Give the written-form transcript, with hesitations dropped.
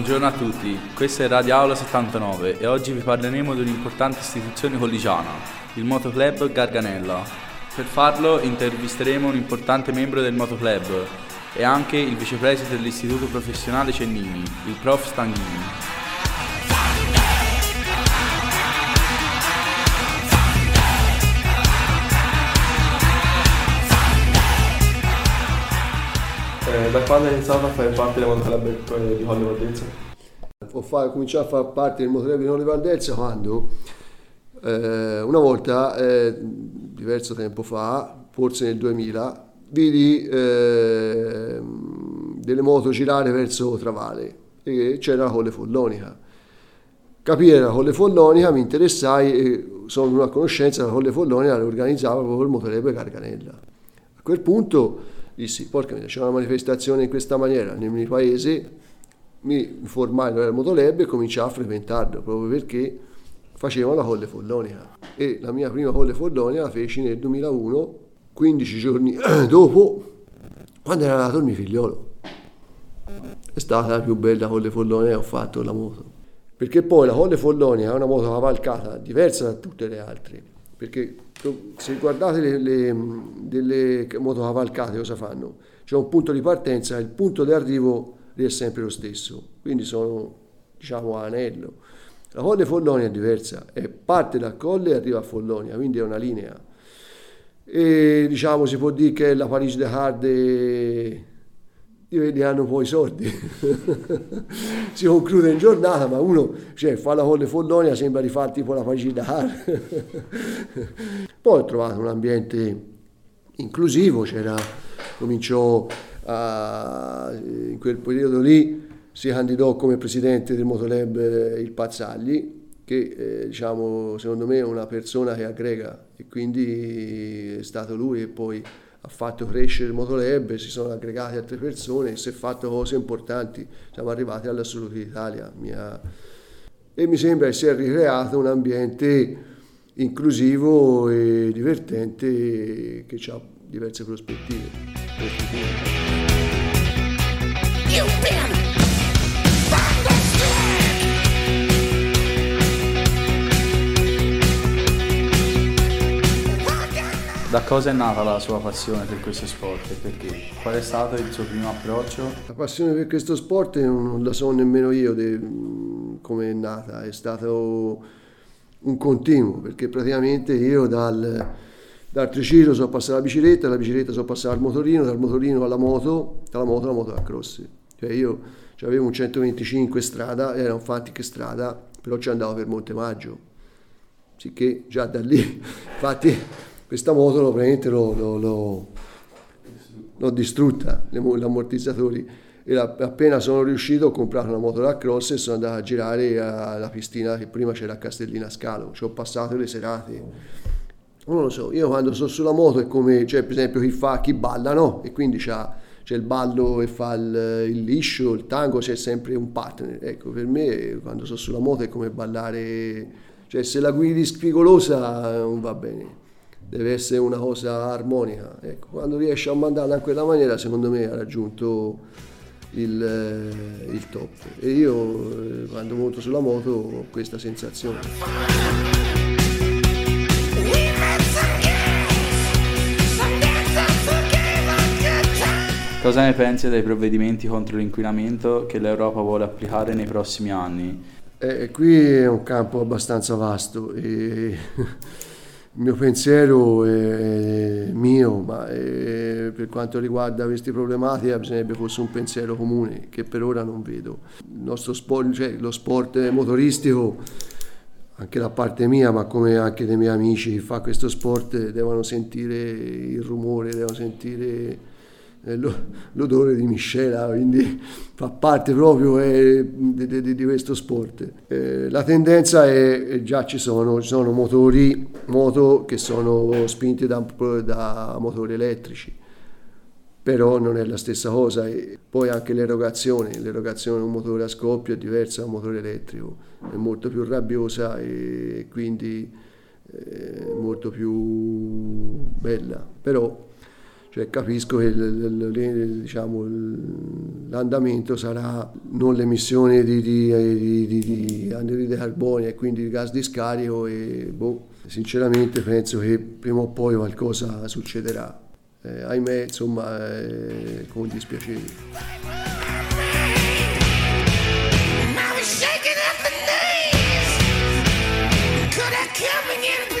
Buongiorno a tutti, questa è Radio Aula 79 e oggi vi parleremo di un'importante istituzione colligiana, il Motoclub Garganella. Per farlo intervisteremo un importante membro del Motoclub e anche il vicepresidente dell'Istituto Professionale Cennini, il prof. Stanghini. Da quando hai iniziato a fare parte del Motoclub di Colle Valdezza? Ho cominciato a fare parte del Motoclub di Colle Valdezza quando una volta, diverso tempo fa, forse nel 2000, vidi delle moto girare verso Travale e c'era la Colle Follonica. Capire la Colle Follonica mi interessai e sono venuto a conoscenza che la Colle Follonica la organizzava proprio il Motoclub Garganella. A quel punto dissi, porca mia, c'è una manifestazione in questa maniera nel mio paese, mi informai dove era il Motolab e cominciai a frequentarlo proprio perché facevano la Colle Follonica e la mia prima Colle Follonica la feci nel 2001, 15 giorni dopo, quando era nato il mio figliolo. È stata la più bella Colle Follonica che ho fatto la moto, perché poi la Colle Follonica è una moto cavalcata diversa da tutte le altre, perché se guardate delle motocavalcate cosa fanno? C'è un punto di partenza e il punto di arrivo è sempre lo stesso, quindi sono, diciamo, a anello. La Colle Follonica è diversa, parte da Colle e arriva a Follonica, quindi è una linea. E diciamo si può dire che la Parigi-Dakar li hanno poi i soldi. Si conclude in giornata, ma uno fa la Colle Follonica, sembra di fare tipo la Parigi-Dakar. Poi ho trovato un ambiente inclusivo, cominciò in quel periodo lì si candidò come presidente del Motolab il Pazzagli, che diciamo secondo me è una persona che aggrega, e quindi è stato lui e poi ha fatto crescere il Motolab, si sono aggregate altre persone e si è fatto cose importanti, siamo arrivati all'Assoluto d'Italia e mi sembra che si è ricreato un ambiente inclusivo e divertente che ha diverse prospettive per il futuro. Da cosa è nata la sua passione per questo sport e perché? Qual è stato il suo primo approccio? La passione per questo sport non la so nemmeno io come è nata, è stato un continuo, perché praticamente io dal triciclo sono passato alla bicicletta, dalla bicicletta sono passato al motorino, dal motorino alla moto, dalla moto alla moto da cross. Cioè io avevo un 125 strada, era un Fantic strada, però ci andavo per Montemaggio, sicché già da lì, infatti questa moto praticamente l'ho distrutta, gli ammortizzatori, e appena sono riuscito ho comprato una moto da cross e sono andato a girare alla piscina che prima c'era a Castellina Scalo, ci ho passato le serate. Non lo so, io quando sto sulla moto è come, per esempio chi balla, no? E quindi c'è il ballo e fa il liscio, il tango, c'è sempre un partner. Ecco, per me quando sto sulla moto è come ballare, se la guidi spigolosa non va bene. Deve essere una cosa armonica. Ecco, quando riesci a mandarla in quella maniera, secondo me ha raggiunto il top. E io quando monto sulla moto ho questa sensazione. Cosa ne pensi dei provvedimenti contro l'inquinamento che l'Europa vuole applicare nei prossimi anni? Qui è un campo abbastanza vasto e il mio pensiero è mio, ma per quanto riguarda queste problematiche bisognerebbe fosse un pensiero comune che per ora non vedo. Il nostro sport, lo sport motoristico, anche da parte mia, ma come anche dei miei amici che fa questo sport, devono sentire il rumore, devono sentire l'odore di miscela, quindi fa parte proprio di questo sport. La tendenza è già ci sono moto che sono spinte da motori elettrici, però non è la stessa cosa. E poi anche l'erogazione di un motore a scoppio è diversa da un motore elettrico, è molto più rabbiosa e quindi molto più bella, però Cioè, capisco che diciamo, l'andamento sarà non l'emissione di anidride carbonica e quindi di gas di scarico e sinceramente penso che prima o poi qualcosa succederà. Ahimè, insomma, con dispiacere. Coming in